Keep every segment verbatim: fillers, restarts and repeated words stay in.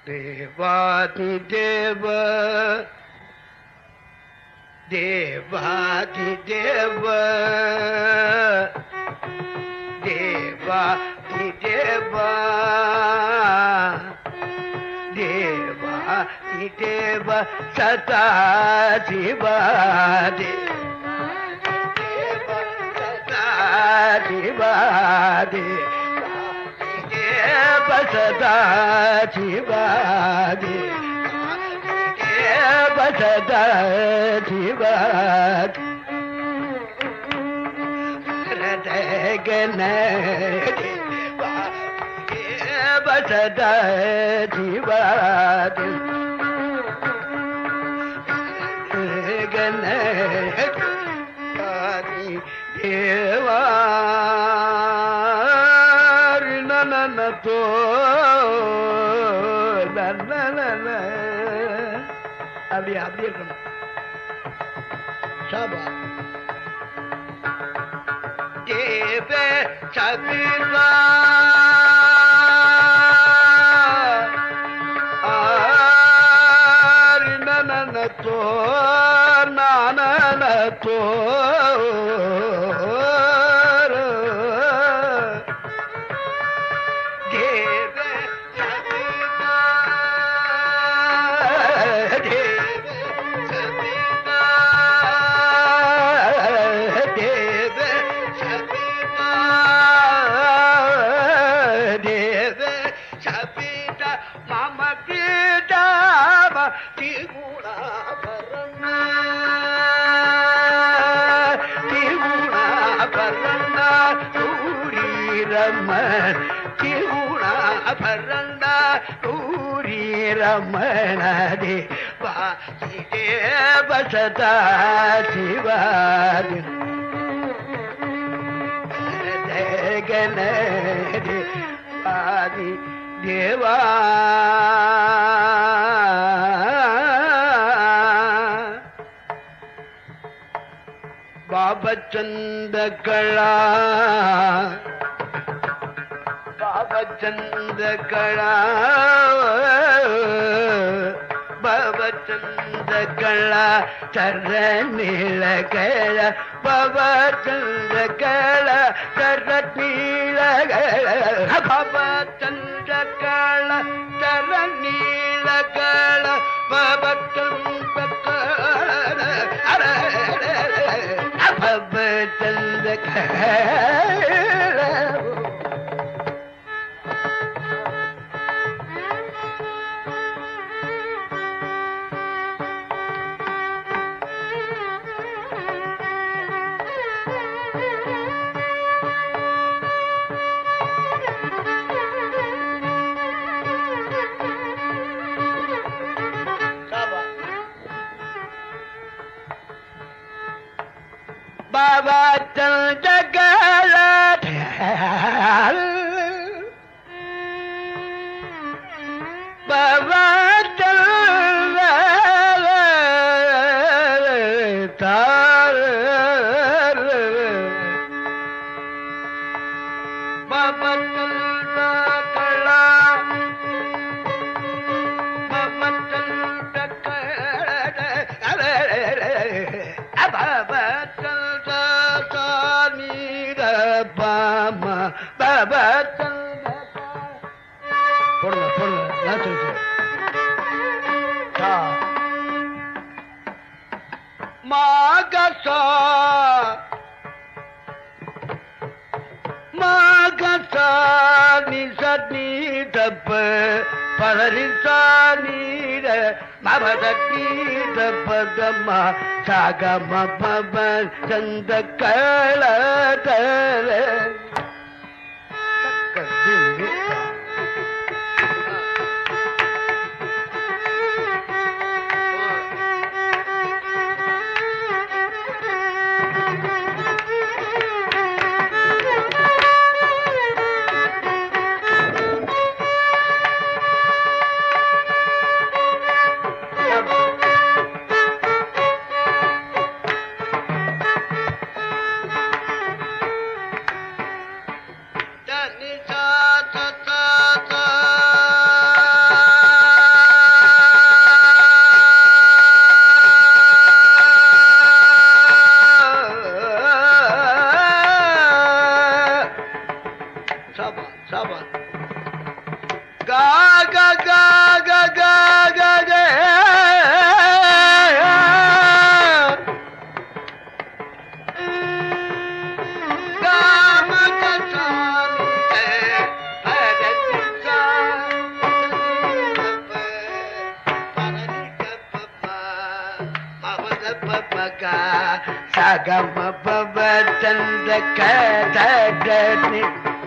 தேவாதி தேவ தேவாதி தேவ தேவாதி தேவ தேவாதி தேவ சதா சிவாதி சிவாதி சதா சிவாதி சதா சிவாதி ரதகன சதா சிவாதி கன தேவா தோ அப்படியே அப்படியே இருக்கணும். சாபா தேவ சபிதா நன தோ நான தோ ரமணதே வாசிதேவ சதா சிவாதி கணதே வாதி தேவா பாபச்சந்தகளா பாபச்சந்தகளா பாபச்சந்தகளா சர நீலகள பாபச்சந்தகளா சர நீலகள பாபச்சந்தகள சர நீலகள பாபச்சந்தகள பாபச்சந்தகள Baba Chandagala Baba Chandagala Baba Chandagala Baba Chandagala Baba Bama Baba போடுங்க போடுங்க நாச்சு மாகசா மாகசா நிசனி தப்ப பதரிசா நீர மபதி தப்பதமா சாகம பப சந்த களதல Ni sa கா கா கா கா கா கா கா Sagama baba chanda kadadani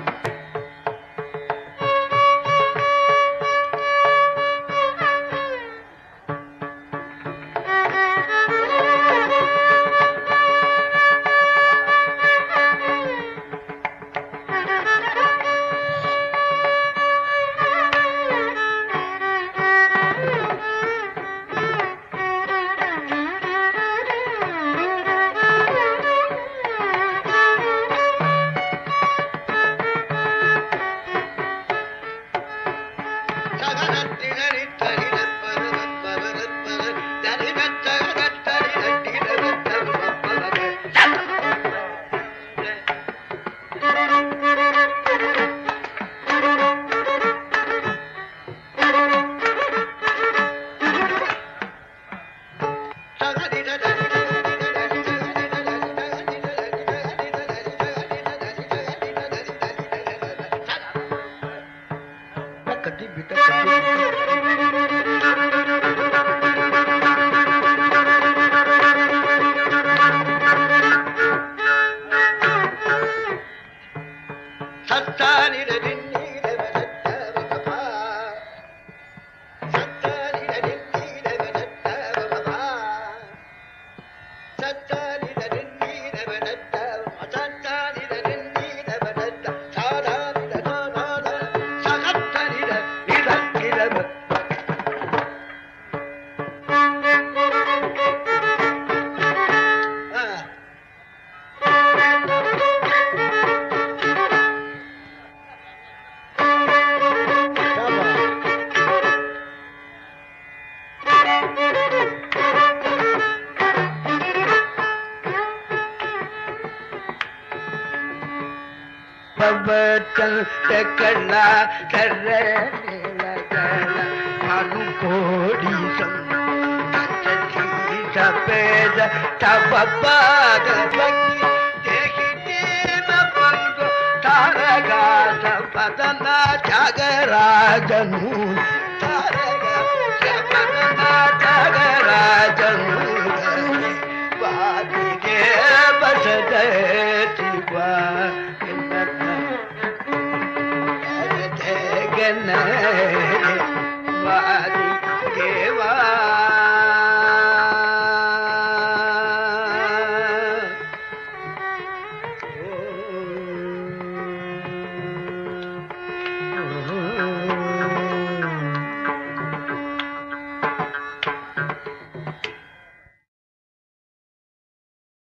Tekala terre lagala manu kodi sam achhi sapeda tababaga baki dekhite mapango taraga sapadana jagarajanu taraga sapadana jagarajanu vadige basade tiba Gana